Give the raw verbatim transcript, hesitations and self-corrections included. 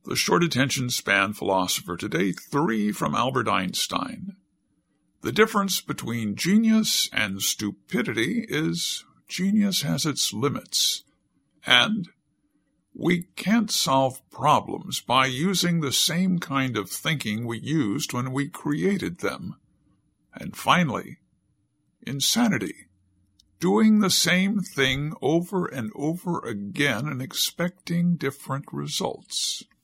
The short attention span philosopher today, three from Albert Einstein. The difference between genius and stupidity is genius has its limits, and we can't solve problems by using the same kind of thinking we used when we created them. And finally, insanity, doing the same thing over and over again and expecting different results.